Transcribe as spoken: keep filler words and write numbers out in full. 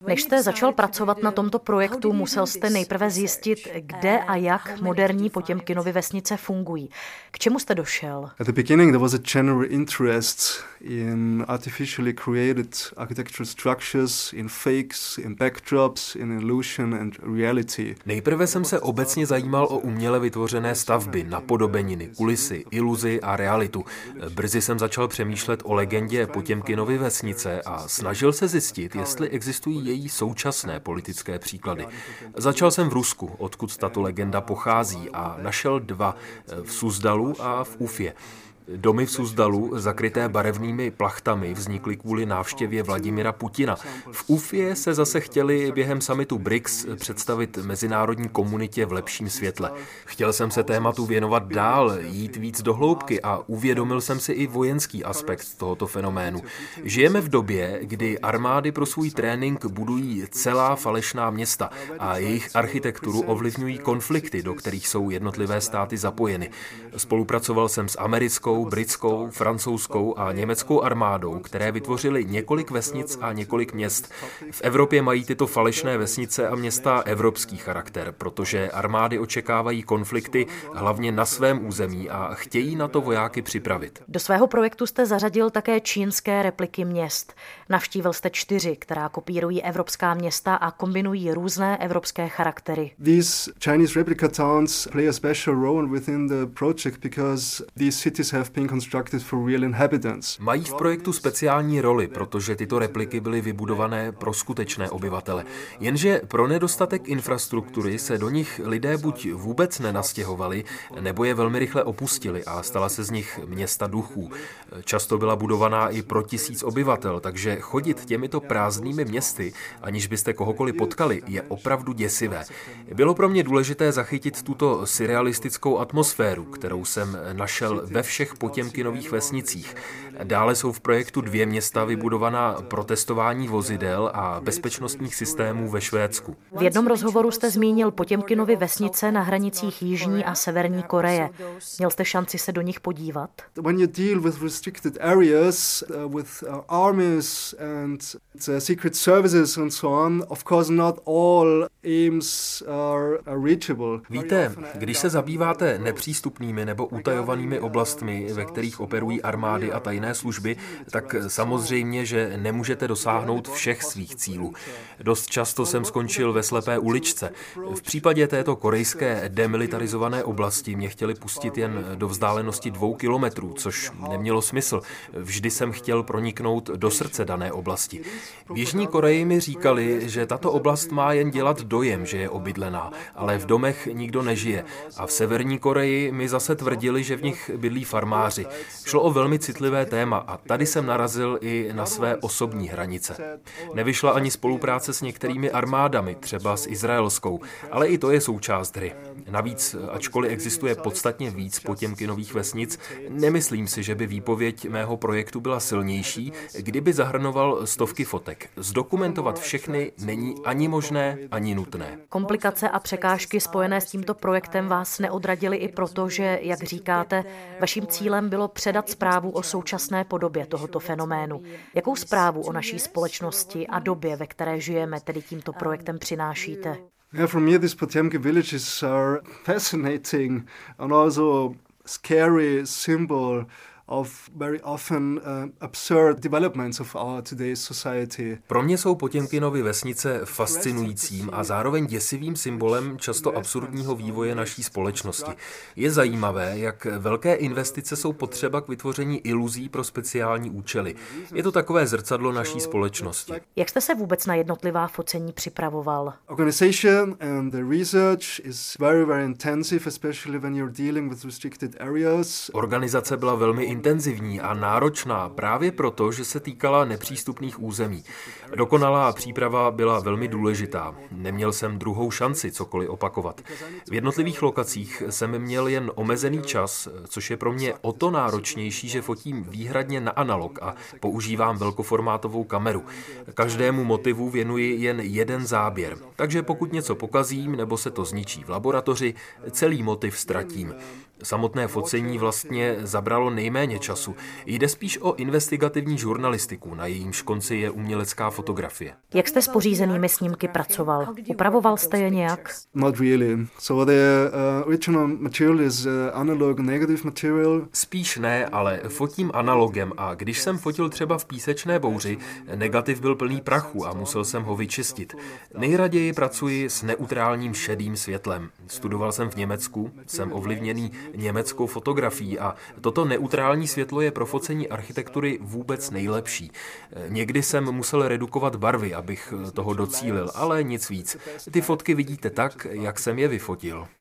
Než jste začal pracovat na tomto projektu, musel jste nejprve zjistit, kde a jak moderní Potěmkinovy vesnice fungují. K čemu jste došel? At the beginning there was a general interest in artificially created architectural structures, in fakes, in backdrops, in illusion and reality. Nejprve jsem se obecně zajímal o uměle vytvořené stavby, napodobeniny, kulisy, iluzi a realitu. Brzy jsem začal přemýšlet o legendě Potěmkinovy vesnice a snažil se zjistit, jestli existují její současné politické příklady. Začal jsem v Rusku, odkud tato legenda pochází, a našel dva, v Suzdalu a v Ufě. Domy v Suzdalu, zakryté barevnými plachtami, vznikly kvůli návštěvě Vladimira Putina. V Ufě se zase chtěli během summitu B R I C S představit mezinárodní komunitě v lepším světle. Chtěl jsem se tématu věnovat dál, jít víc do hloubky a uvědomil jsem si i vojenský aspekt tohoto fenoménu. Žijeme v době, kdy armády pro svůj trénink budují celá falešná města a jejich architekturu ovlivňují konflikty, do kterých jsou jednotlivé státy zapojeny. Spolupracoval jsem s americkou, britskou, francouzskou a německou armádou, které vytvořily několik vesnic a několik měst. V Evropě mají tyto falešné vesnice a města evropský charakter, protože armády očekávají konflikty hlavně na svém území a chtějí na to vojáky připravit. Do svého projektu jste zařadil také čínské repliky měst. Navštívil jste čtyři, která kopírují evropská města a kombinují různé evropské charaktery. These Chinese replica towns play a special role within the project because these cities have been constructed for real inhabitants. Mají v projektu speciální roli, protože tyto repliky byly vybudované pro skutečné obyvatele. Jenže pro nedostatek infrastruktury se do nich lidé buď vůbec nenastěhovali, nebo je velmi rychle opustili a stala se z nich města duchů. Často byla budovaná i pro tisíc obyvatel, takže chodit těmito prázdnými městy, aniž byste kohokoliv potkali, je opravdu děsivé. Bylo pro mě důležité zachytit tuto surrealistickou atmosféru, kterou jsem našel ve všech Potěmkinových vesnicích. Dále jsou v projektu dvě města vybudovaná pro testování vozidel a bezpečnostních systémů ve Švédsku. V jednom rozhovoru jste zmínil Potěmkinovy vesnice na hranicích Jižní a Severní Koreje. Měl jste šanci se do nich podívat? When you deal with restricted areas, uh, with uh, armies and the secret services and so on, of course not all aims are, are reachable. Víte, když se zabýváte nepřístupnými nebo utajovanými oblastmi, ve kterých operují armády a tajné služby, tak samozřejmě, že nemůžete dosáhnout všech svých cílů. Dost často jsem skončil ve slepé uličce. V případě této korejské demilitarizované oblasti mě chtěli pustit jen do vzdálenosti dvou kilometrů, což nemělo smysl. Vždy jsem chtěl proniknout do srdce dané oblasti. V Jižní Koreji mi říkali, že tato oblast má jen dělat dojem, že je obydlená, ale v domech nikdo nežije. A v Severní Koreji mi zase tvrdili, že v nich bydlí farmáři. Šlo o velmi citlivé téma a tady jsem narazil i na své osobní hranice. Nevyšla ani spolupráce s některými armádami, třeba s izraelskou, ale i to je součást hry. Navíc, ačkoliv existuje podstatně víc Potěmkinových vesnic, nemyslím si, že by výpověď mého projektu byla silnější, kdyby zahrnoval stovky fotek. Zdokumentovat všechny není ani možné, ani nutné. Komplikace a překážky spojené s tímto projektem vás neodradily i proto, že, jak říkáte, vaším cílem bylo předat zprávu o současné podobě tohoto fenoménu. Jakou zprávu o naší společnosti a době, ve které žijeme, tedy tímto projektem přinášíte? Yeah, for me these Potemkin villages are fascinating and also scary symbol of very often uh, absurd developments of our today's society. Pro mě jsou Potěmkinovy vesnice fascinujícím a zároveň děsivým symbolem často absurdního vývoje naší společnosti. Je zajímavé, jak velké investice jsou potřeba k vytvoření iluzí pro speciální účely. Je to takové zrcadlo naší společnosti. Jak jste se vůbec na jednotlivá focení připravoval? Organization and the research is very very intensive, especially when you're dealing with restricted areas. Organizace byla velmi intenzivní a náročná právě proto, že se týkala nepřístupných území. Dokonalá příprava byla velmi důležitá. Neměl jsem druhou šanci cokoliv opakovat. V jednotlivých lokacích jsem měl jen omezený čas, což je pro mě o to náročnější, že fotím výhradně na analog a používám velkoformátovou kameru. Každému motivu věnuji jen jeden záběr. Takže pokud něco pokazím nebo se to zničí v laboratoři, celý motiv ztratím. Samotné focení vlastně zabralo nejméně času. Jde spíš o investigativní žurnalistiku, na jejímž konci je umělecká fotografie. Jak jste s pořízenými snímky pracoval? Upravoval jste je nějak? Not really. So the uh, original material is uh, analog negative material. Spíš ne, ale fotím analogem a když jsem fotil třeba v písečné bouři, negativ byl plný prachu a musel jsem ho vyčistit. Nejraději pracuji s neutrálním šedým světlem. Studoval jsem v Německu, jsem ovlivněný německou fotografií a toto neutrální světlo je pro focení architektury vůbec nejlepší. Někdy jsem musel redukovat barvy, abych toho docílil, ale nic víc. Ty fotky vidíte tak, jak jsem je vyfotil.